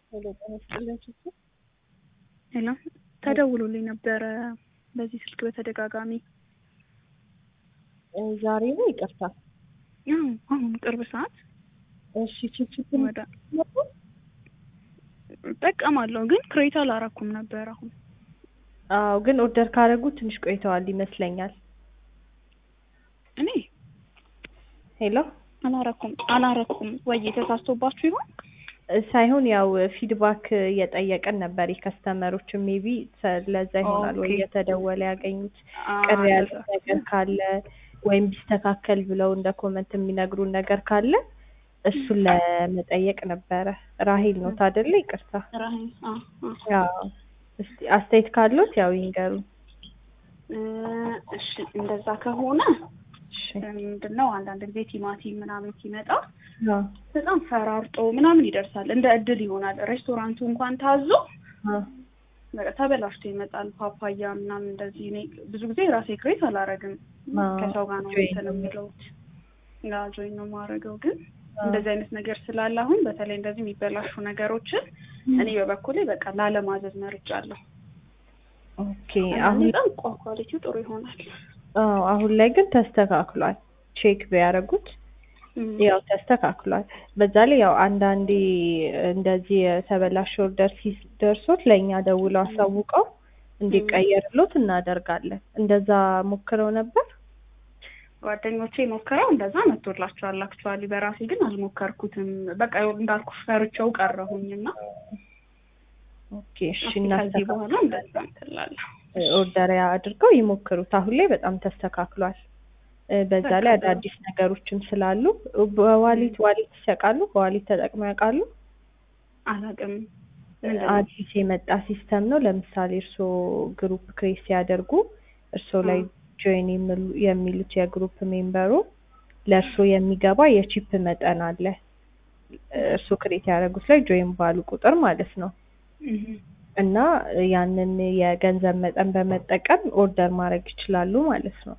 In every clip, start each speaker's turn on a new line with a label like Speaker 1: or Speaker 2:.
Speaker 1: ሄሎ ተደውሎልኝ ነበር በዚህ ስልክ በተደጋጋሚ
Speaker 2: ዛሬ ነው ይቅርታ።
Speaker 1: አሁን ቅርብ ሰዓት
Speaker 2: እሺ ቺቺ
Speaker 1: ወደ ጠቀማለሁ ግን ክሬት አላረኩም ነበር አሁን።
Speaker 2: አዎ ግን ኦርደር ካደረጉ ትንሽ ቆይተዋል ይመስለኛል።
Speaker 1: እኔ
Speaker 2: ሄሎ
Speaker 1: አላረኩም ወይ ተሳስቶባችሁ ይሆን?
Speaker 2: ሳይሆን ያው ፊድባክ እየጠየቀን ነበር የከስተመሮች ሜቢ ለዛ ይሆናል ወይ የተደወለ ያገኙት ቅር ያለ ነገር ካለ ወይም ቢስተካከል ብለው እንደ ኮሜንት የሚነግሩን ነገር ካለ እሱን ለመጠየቅ ነበረ። ራሂል ነው ታደለ? ይቅርታ
Speaker 1: ራሂል።
Speaker 2: ያው እስቲ አስተያየት ካሉት ያው ይንገሩ።
Speaker 1: እሺ እንደዛ ከሆነ ምንድነው አንዳንድ ጊዜ ቲማቲም ምናምን ሲመጣ በጣም ፈራርጦ ምናምን ይደርሳል። እንደ እድል ይሆናል ሬስቶራንቱ እንኳን ታዞ ተበላሽቶ ይመጣል። ፓፓያ ምናምን እንደዚህ እኔ ብዙ ጊዜ ራሴ ክሬት አላረግም ከሰው ጋር ነው የምለው ጆይን ነው የማደርገው። ግን እንደዚህ አይነት ነገር ስላለ አሁን በተለይ እንደዚህ የሚበላሹ ነገሮችን እኔ በበኩሌ በቃ ላለማዘዝ መርጫለሁ።
Speaker 2: ኦኬ አሁን
Speaker 1: ኳሊቲው ጥሩ ይሆናል።
Speaker 2: አሁን ላይ ግን ተስተካክሏል። ቼክ ቢያደርጉት ያው ተስተካክሏል። በዛ ላይ ያው አንዳንዴ እንደዚህ የተበላሸ ኦርደር ሲደርሶት ለኛ ደውለው አሳውቀው እንዲቀየርሎት እናደርጋለን። እንደዛ ሞክረው ነበር።
Speaker 1: ጓደኞቼ ሞክረው እንደዛ መጥቶላቸዋል። አክቹአሊ በራሴ ግን አልሞከርኩትም። በቃ እንዳልኩ ፈርቼው ቀረሁኝና
Speaker 2: ኦኬ እሺ እናስተካክል
Speaker 1: በኋላ እንደዛ እንላለን።
Speaker 2: ኦርደር አድርገው ይሞክሩት። አሁን ላይ በጣም ተስተካክሏል። በዛ ላይ አዳዲስ ነገሮችም ስላሉ በዋሊት ይሰቃሉ። በዋሊት ተጠቅመው ያውቃሉ?
Speaker 1: አላውቅም።
Speaker 2: አዲስ የመጣ ሲስተም ነው። ለምሳሌ እርሶ ግሩፕ ክሬት ሲያደርጉ እርሶ ላይ ጆይን የሚሉት የግሩፕ ሜምበሩ ለእርሶ የሚገባ የቺፕ መጠን አለ። እርሶ ክሬት ያደረጉት ላይ ጆይን ባሉ ቁጥር ማለት ነው። እና ያንን የገንዘብ መጠን በመጠቀም ኦርደር ማድረግ ይችላሉ ማለት ነው።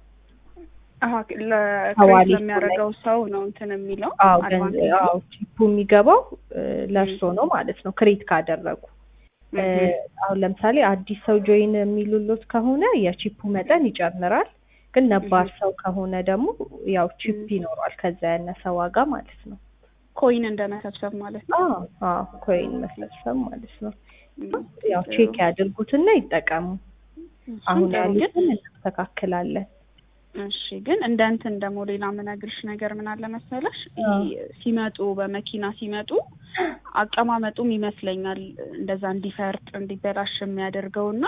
Speaker 1: ለክሬት ለሚያደርገው ሰው ነው እንትን የሚለው።
Speaker 2: አዎ ቺፑ የሚገባው ለእርሶ ነው ማለት ነው ክሬት ካደረጉ። አሁን ለምሳሌ አዲስ ሰው ጆይን የሚሉት ከሆነ የቺፑ መጠን ይጨምራል። ግን ነባር ሰው ከሆነ ደግሞ ያው ቺፕ ይኖራል ከዛ ያነሰ ዋጋ ማለት ነው።
Speaker 1: ኮይን እንደመሰብሰብ ማለት ነው።
Speaker 2: አዎ ኮይን መሰብሰብ ማለት ነው። ያው ቼክ ያድርጉትና ይጠቀሙ። አሁን ያሉትን እናስተካክላለን።
Speaker 1: እሺ ግን እንደ እንትን ደግሞ ሌላ ምነግርሽ ነገር ምን አለ መሰለሽ? ሲመጡ በመኪና ሲመጡ አቀማመጡም ይመስለኛል እንደዛ እንዲፈርጥ እንዲበላሽ የሚያደርገውና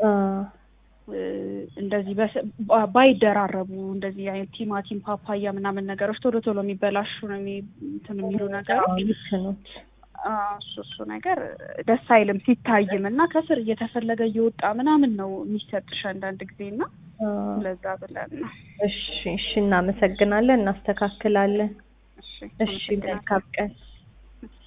Speaker 1: እንደዚህ ባይደራረቡ እንደዚህ አይነት ቲማቲም ፓፓያ ምናምን ነገሮች ቶሎ ቶሎ የሚበላሹ ነው እንትን የሚሉ ነገሮች እሱ ነገር ደስ አይልም ሲታይም እና ከስር እየተፈለገ እየወጣ ምናምን ነው የሚሰጥሽ አንዳንድ ጊዜና ለዛ ብለን ነው።
Speaker 2: እሺ እናመሰግናለን፣ እናስተካክላለን። እሺ መልካም ቀን።